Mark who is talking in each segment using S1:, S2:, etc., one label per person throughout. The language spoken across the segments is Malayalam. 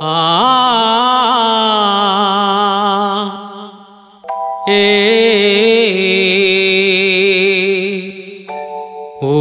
S1: ആ ഏ ഓ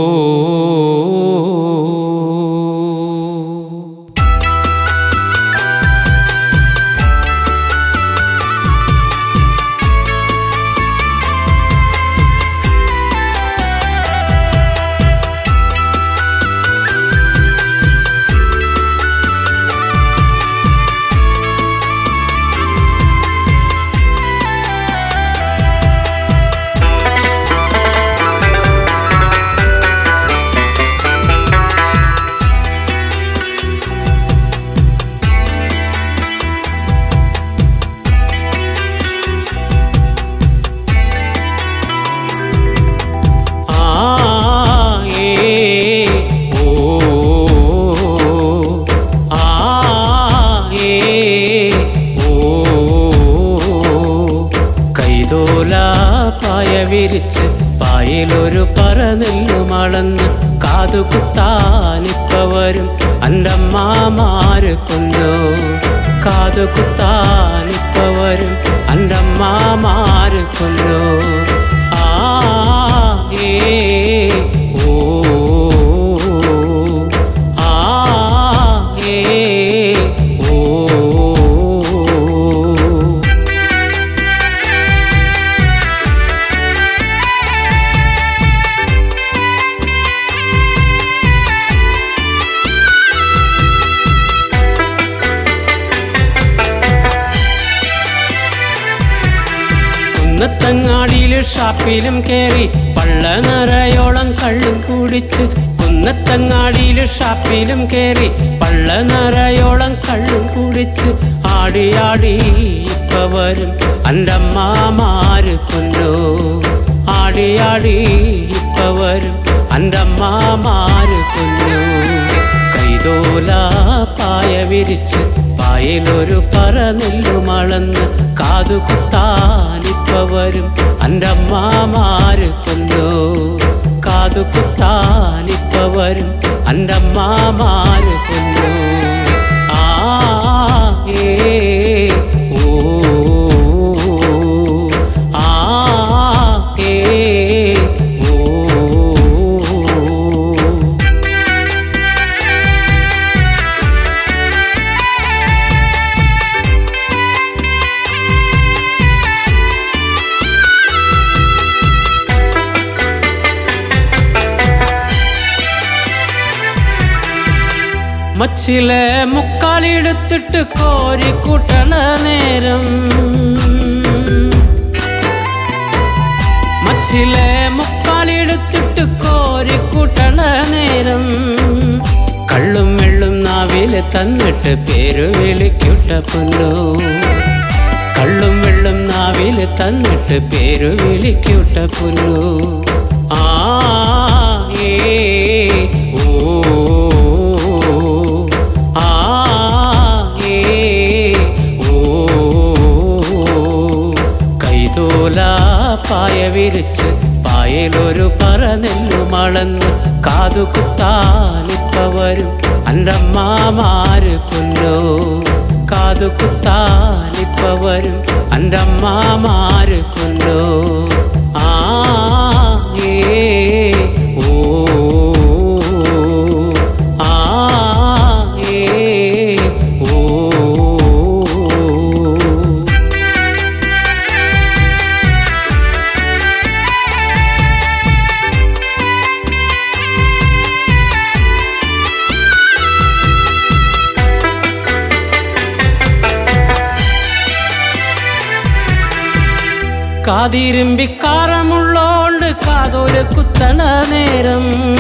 S1: വിരിച്ച് പായലൊരു പറനെല്ലു മളന്ന് കാതുകുത്താനിപ്പ വരും അൻ്റമ്മമാര് കൊല്ലോ കാതുകുത്താനിപ്പ വരും അൻ്റമ്മമാര് കൊല്ലോ ആ ഏ ഓ ആ ഏ ഓ കുന്നത്തങ്ങാടിയില് ഷാപ്പിലും കേറി പള്ള നിറയോളം കള്ളും കുടിച്ച് കുന്നത്തങ്ങാടിയില് ഷാപ്പിലും കേറി പള്ള നിറയോളം കള്ളും കുടിച്ച് ആടി ആടി ഇപ്പ വരും അൻ്റമ്മമാര് കൊല്ലോ ആടി ആടി ഇപ്പ വരും അൻ്റമ്മമാര് കൊല്ലോ കൈതോല പായ വിരിച്ച് പായലൊരു പറനെല്ലു മളന്ന് കാതുകുത്താനിപ്പ വരും അൻ്റമ്മമാര് കൊല്ലോ കാതുകുത്താനിപ്പ വരും അൻ്റമ്മമാര് കൊല്ലോ ആ ഏ ഓ ആ ഏ ഓ മച്ചിലെ മുക്കാലെടുത്തിട്ട് കോരി കൂട്ടണ നേരം മച്ചിലെ മുക്കാലെടുത്തിട്ട് കോരി കൂട്ടണ നേരം കള്ളും വെള്ളും നാവില് തന്നിട്ട് പേര് വിളിക്കൂട്ട പൊല്ലോ കള്ളും വെള്ളും നാവില് തന്നിട്ട് പേര് വിളിക്കൂട്ട പൊല്ലോ ആ ഏ ഓ പായ വിരിച്ച് പായലൊരു പറനെല്ലു മളന്ന് കാതുകുത്താനിപ്പ വരും അൻ്റമ്മമാര് കൊല്ലോ കാതുകുത്താനിപ്പ വരും അൻ്റമ്മമാര് കൊല്ലോ ആ ഏ ഓ ആ ഏ ഓ കാതിരുമ്പിക്കാരമുള്ളോണ്ട് കാതോല് കുത്തണ നേരം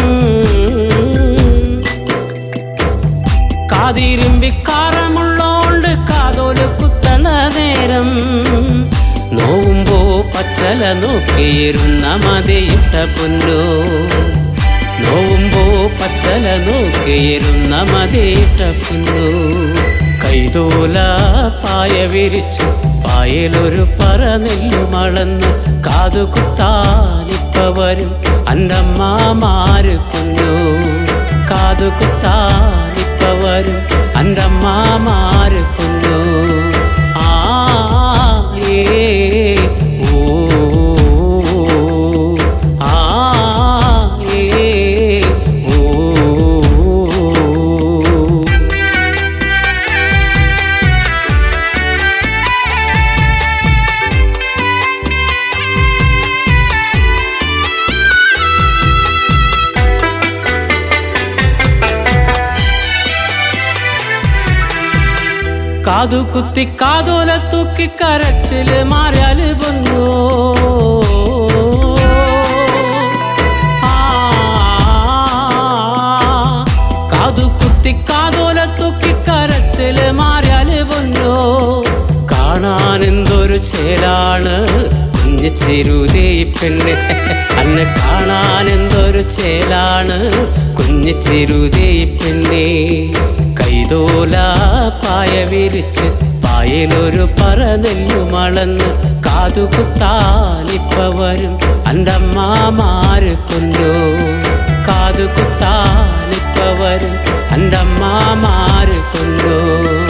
S1: കാതിരുമ്പിക്കാരമുള്ളോണ്ട് കാതോല് കുത്തണ നേരം നോവുമ്പോ പച്ചല നോക്കിയിരുന്ന മതിയിട്ട പൊല്ലോ നോവുമ്പോ പച്ചല നോക്കിയിരുന്ന മതിയിട്ട പൊല്ലോ കൈതോല പായ വിരിച്ചു പായലൊരു പറനെല്ലു മളന്ന് കാതുകുത്താനിപ്പ വരും അൻ്റമ്മമാര് കൊല്ലോ കാതുകുത്താനിപ്പ വരും അൻ്റമ്മമാര് കൊണ്ടു ആ ഏ ഓ ആ ഏ ഓ കാതു കുത്തി കാതോല തൂക്കി കരച്ചില് മാറിയാല് വന്നു കാതു കുത്തി കാതോല തൂക്കി കരച്ചില് മാറിയാല് വന്നു കാണാൻ എന്തൊരു ചേലാണ് കുഞ്ഞു ചെറുതേ പെണ്ണ് അന്നെ കാണാൻ എന്തൊരു ചേലാണ് കുഞ്ഞു ചെറുതേ പെണ്ണേ കൈതോല പായ വിരിച്ച് പായലൊരു പറനെല്ലു മളന്ന് കാതുകുത്താനിപ്പ വരും അൻ്റമ്മമാര് കൊണ്ടു കാതുകുത്താനിപ്പ വരും അൻ്റമ്മമാര് കൊണ്ടു